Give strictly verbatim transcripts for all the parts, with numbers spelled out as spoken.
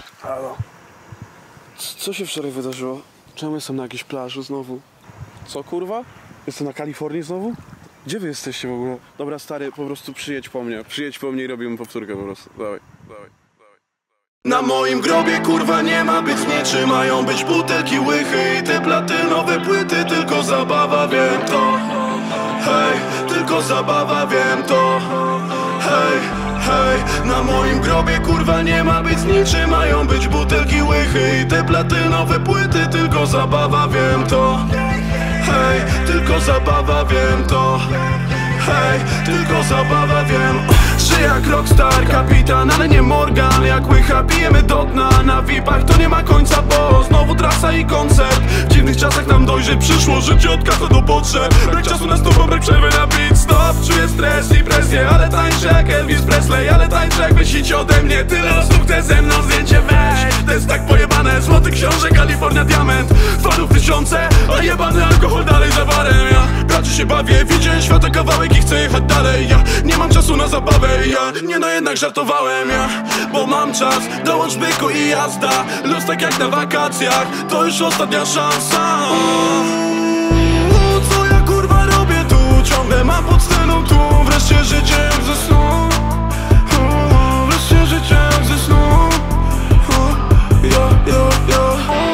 Halo. Co się wczoraj wydarzyło? Czemu jestem na jakiejś plaży znowu? Co kurwa? Jestem na Kalifornii znowu? Gdzie wy jesteście w ogóle? Dobra stary, po prostu przyjedź po mnie. Przyjedź po mnie i robimy powtórkę po prostu. Dawaj, dawaj. Na moim grobie kurwa nie ma być niczym. Mają być butelki, łychy i te platynowe płyty. Tylko zabawa, wiem to. Hej, tylko zabawa, wiem to. Hej, hej. Na moim grobie kurwa nie ma być niczym. Mają być butelki, łychy i te platynowe płyty. Tylko zabawa, wiem to. Hej, tylko zabawa, wiem to. Hej, tylko zabawa, wiem. Żyję jak rockstar, kapitan, ale nie Morgan. Jak łycha pijemy do dna. Na V I P-ach to nie ma końca, bo znowu trasa i koncert. W dziwnych czasach nam dojrzy przyszło życie od kaso do potrzeb. Brak czasu na stopę, brak przerwy na beat stop. Czuję stres i presję, ale tańczę jak Elvis Presley. Ale tańczę jak wysicie ode mnie. Tyle osób chce ze mną zdjęcie weź. To jest tak pojebane, złoty książę, Kalifornia diament. Fanów tysiące, a jebany alkohol dalej za barem. Ja bracie się bawię, widziałem świata kawałek i chcę jechać dalej. Ja nie mam czasu na zabawę, ja nie no jednak żartowałem, ja. Bo mam czas, dołącz byku i jazda. Luz tak jak na wakacjach, to już ostatnia szansa. Co ja kurwa robię tu? Ciągle mam pod sceną tu. Wreszcie życie jak ze snu. Wreszcie życie jak ze snu. Ja, ja, ja.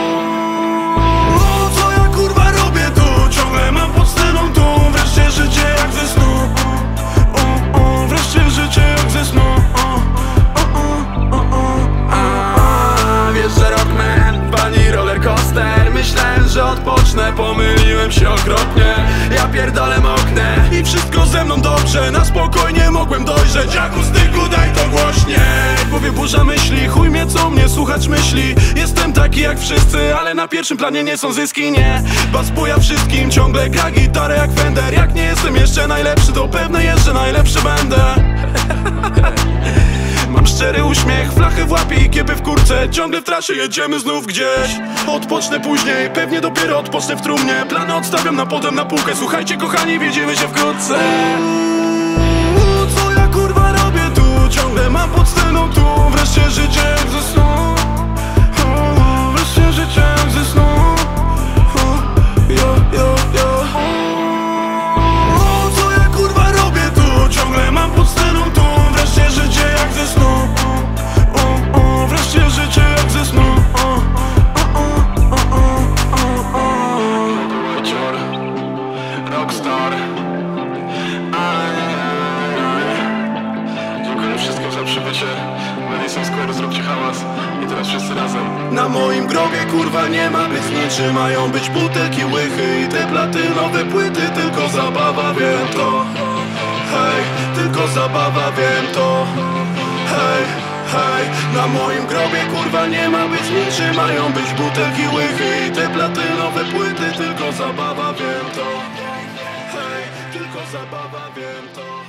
Co ja kurwa robię tu? Ciągle mam pod sceną tu. Wreszcie życie jak ze snu. Wreszcie życie jak ze snu. Wiesz, że rockman, pani rollercoaster. Myślałem, że odpocznę, pomyliłem się okropnie. Ja pierdolę moknę i wszystko ze mną dobrze. Na spokojnie mogłem dojrzeć, akustyku daj to głośniej. W głowie burza myśli, chuj mnie co mnie słuchać myśli. Jestem taki jak wszyscy, ale na pierwszym planie nie są zyski, nie. Bas buja wszystkim, ciągle gra gitarę jak Fender. Jak nie jestem jeszcze najlepszy, to pewnie jeszcze najlepszy będę. Mam szczery uśmiech, flachy w łapie i kiepy w kurce. Ciągle w trasie jedziemy znów gdzieś. Odpocznę później, pewnie dopiero odpocznę w trumnie. Plany odstawiam na potem na półkę. Słuchajcie kochani, widzimy się wkrótce. Co ja kurwa robię tu? Ciągle mam pod sceną tu. Wreszcie życie jak ze snu. Wreszcie życie jak ze snu. Ja, ja, ja. Co ja kurwa robię tu? Ciągle mam pod sceną tu. Wreszcie życie jak ze snu. Wreszcie życie jak ze snu. Wieczór, rockstar. Dziękuję wszystkim za przybycie. Madison Square, zróbcie hałas. I teraz wszyscy razem. Na moim grobie kurwa nie ma być niczym. Mają być butelki, łychy i te platynowe płyty. Tylko zabawa, wiem to. Hej, tylko zabawa, wiem to. Hej, hej. Na moim grobie kurwa nie ma być niczym. Mają być butelki, łychy i te platynowe płyty. Tylko zabawa, wiem to. Hej, tylko zabawa, wiem to.